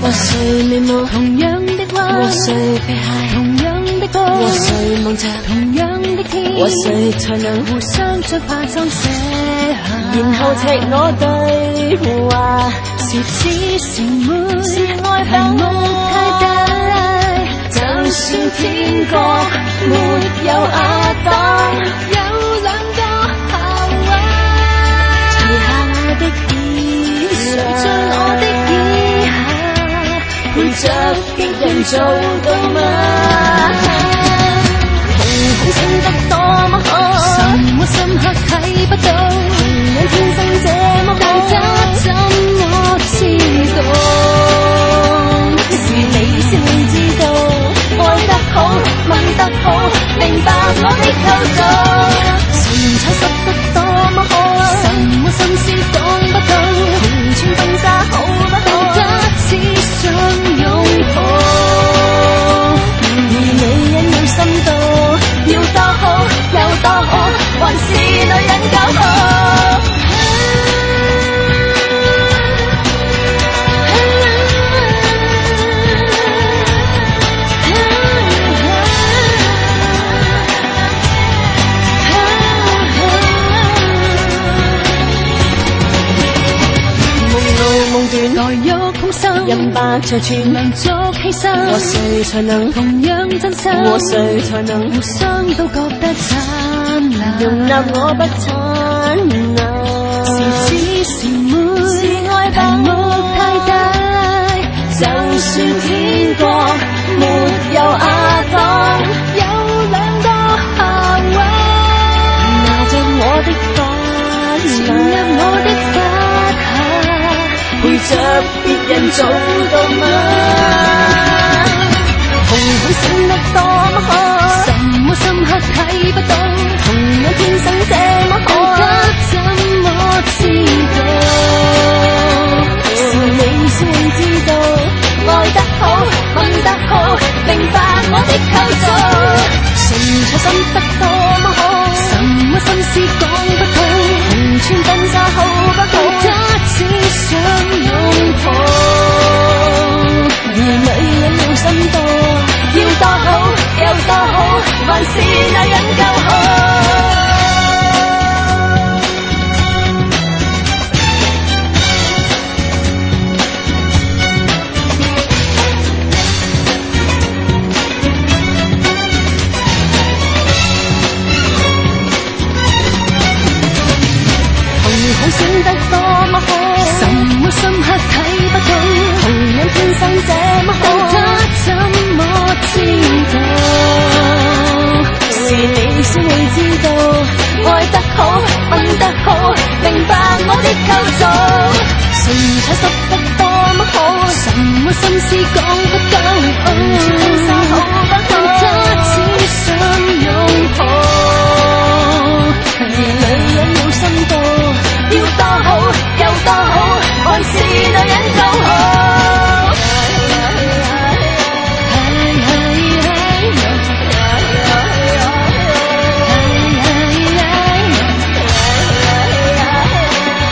和谁眉目同样的花， 和谁皮鞋同样的歌， 和谁梦着同样的天， 和谁才能互相將化妝寫下， 然後赤裸對話， 是只是沒是愛題目太大， 就算天國沒有亞當， 有兩個夏娃， 除下我的衣裳， 誰將我的以下陪着別人做到嗎？紅星得多麼好， 什麼深刻睇不到， 同樣天生這麼好， 大家怎麼知道？ 是你先會知道，愛得好，吻得好，明白我的構造，唇彩濕得多麼好， 什麼心思講不到， 紅穿婚紗好不好？ 大家只想擁抱， 而女人有深度，要多好有多好，還是女人夠好。 來有空心， 人白在全能作犧牲， 和誰才能同樣真心， 和誰才能互相都覺得燦爛， 容納我不燦爛， 是只是沒是愛題目太大， 就算天國沒有亞當， 有兩個夏娃， 拿着我的髮潛入我的髮下， 陪着別人做到嗎？紅紅閃得多麼好， 什麼深刻睇不到， 同樣天生這麼好， 大家怎麼知道？ 是你先會知道，愛得好，吻得好，明白我的構造，唇彩深得多麼好， 什麼心思講不到， 紅穿婚紗好不好？ 大家只想擁抱， 而女人有深度，要多好有多好，還是女人夠好。好閃得多麼好， 什麼深刻睇不到， 同樣天生這麼好， 大家怎麼知道？ 是你先會知道，愛得好，吻得好，明白我的構造，唇彩濕得多麼好， 什麼心思講不到， 婚紗好不好？ 大家只想擁抱， 而女人有深度，要多好有多好，還是女人夠好。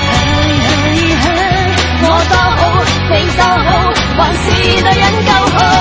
我多好，你多好，還是女人夠好。